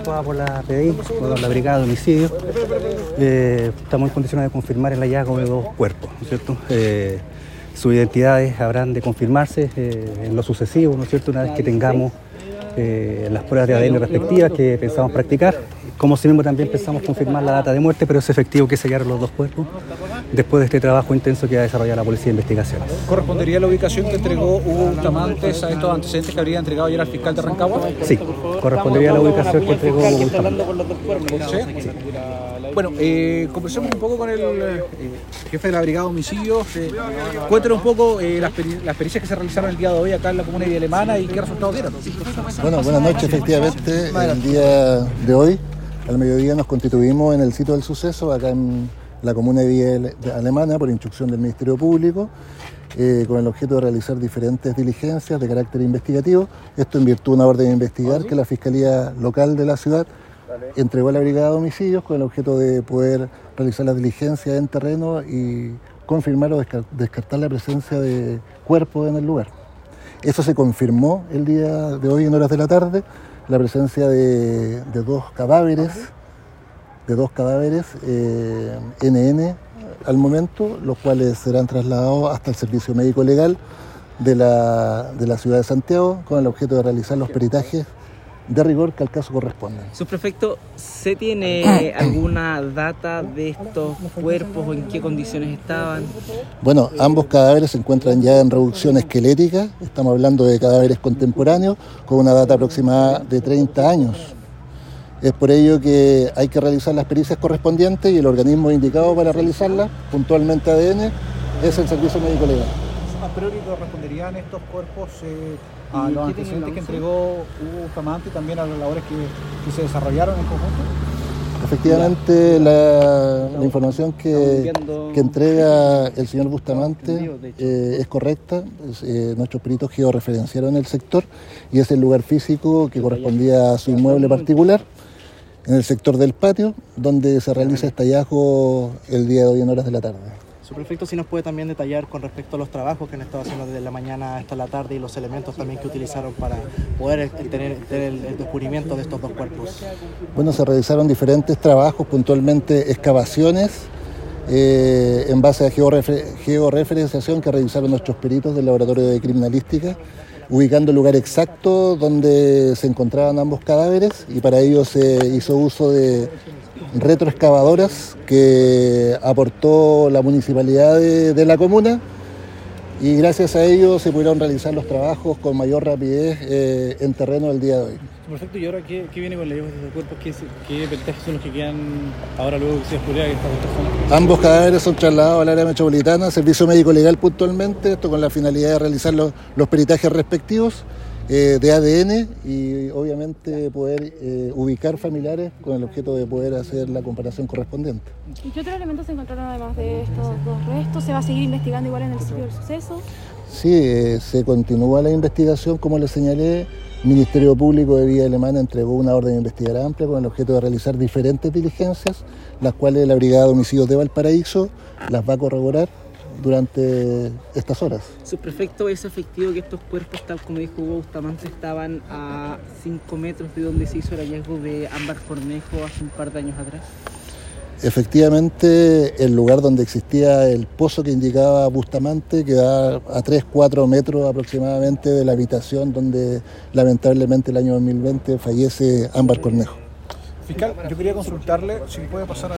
efectuada por la PDI, por la Brigada de Homicidios. Estamos en condiciones de confirmar el hallazgo de 2 cuerpos, ¿no es cierto? Sus identidades habrán de confirmarse en lo sucesivo, ¿no es cierto?, una vez que tengamos las pruebas de ADN respectivas que pensamos practicar. Como si mismo también pensamos confirmar la data de muerte, pero es efectivo que se hallaron los 2 cuerpos después de este trabajo intenso que ha desarrollado la Policía de Investigaciones. ¿Correspondería la ubicación que entregó Hugo Bustamante a estos antecedentes que habría entregado ayer al fiscal de Rancagua? Sí, correspondería a la ubicación que entregó Hugo Bustamante. ¿Sí? Sí. Bueno, conversemos un poco con el jefe de la Brigada de Homicidios. Cuéntenos un poco las pericias que se realizaron el día de hoy acá en la comuna de Villa Alemana y qué resultados dieron. Bueno, buenas noches. Efectivamente, el día de hoy, al mediodía, nos constituimos en el sitio del suceso, acá en la comuna de Villa Alemana, por instrucción del Ministerio Público, con el objeto de realizar diferentes diligencias de carácter investigativo. Esto en virtud de una orden de investigar que la Fiscalía Local de la ciudad entregó a la Brigada de Homicidios con el objeto de poder realizar las diligencias en terreno y confirmar o descartar la presencia de cuerpos en el lugar. Eso se confirmó el día de hoy en horas de la tarde, la presencia de 2 cadáveres, NN al momento, los cuales serán trasladados hasta el servicio médico legal de la ciudad de Santiago con el objeto de realizar los peritajes de rigor que al caso corresponde. Subprefecto, ¿se tiene alguna data de estos cuerpos o en qué condiciones estaban? Bueno, ambos cadáveres se encuentran ya en reducción esquelética, estamos hablando de cadáveres contemporáneos con una data aproximada de 30 años. Es por ello que hay que realizar las pericias correspondientes y el organismo indicado para realizarlas, puntualmente ADN, es el Servicio Médico Legal. ¿A priori corresponderían estos cuerpos a los antecedentes que entregó Hugo Bustamante y también a las labores que se desarrollaron en conjunto? Efectivamente, la información que entrega el señor Bustamante es correcta. Nuestros peritos georreferenciaron el sector y es el lugar físico que correspondía a su inmueble particular, en el sector del patio, donde se realiza este hallazgo el día de hoy en horas de la tarde. Subprefecto, si nos puede también detallar con respecto a los trabajos que han estado haciendo desde la mañana hasta la tarde y los elementos también que utilizaron para poder tener el descubrimiento de estos 2 cuerpos. Bueno, se realizaron diferentes trabajos, puntualmente excavaciones, en base a georreferenciación que realizaron nuestros peritos del Laboratorio de Criminalística, ubicando el lugar exacto donde se encontraban ambos cadáveres, y para ello se hizo uso de retroexcavadoras que aportó la municipalidad de la comuna, y gracias a ello se pudieron realizar los trabajos con mayor rapidez en terreno el día de hoy. Perfecto, ¿y ahora qué viene con la hallazgo de estos cuerpos? ¿Qué peritajes son los que quedan ahora luego que se descubriera que esta persona? Ambos cadáveres son trasladados al área metropolitana, Servicio Médico Legal puntualmente, esto con la finalidad de realizar los peritajes respectivos de ADN y obviamente poder ubicar familiares con el objeto de poder hacer la comparación correspondiente. ¿Y qué otros elementos se encontraron además de estos 2 restos? ¿Se va a seguir investigando igual en el sitio del suceso? Sí, se continúa la investigación, como les señalé. El Ministerio Público de Villa Alemana entregó una orden de investigar amplia con el objeto de realizar diferentes diligencias, las cuales la Brigada de Homicidios de Valparaíso las va a corroborar durante estas horas. Subprefecto, ¿es efectivo que estos cuerpos, tal como dijo Hugo Bustamante, estaban a 5 metros de donde se hizo el hallazgo de Ámbar Cornejo hace un par de años atrás? Efectivamente, el lugar donde existía el pozo que indicaba Bustamante queda a 3-4 metros aproximadamente de la habitación donde lamentablemente el año 2020 fallece Ámbar Cornejo. Fiscal, yo quería consultarle si puede pasar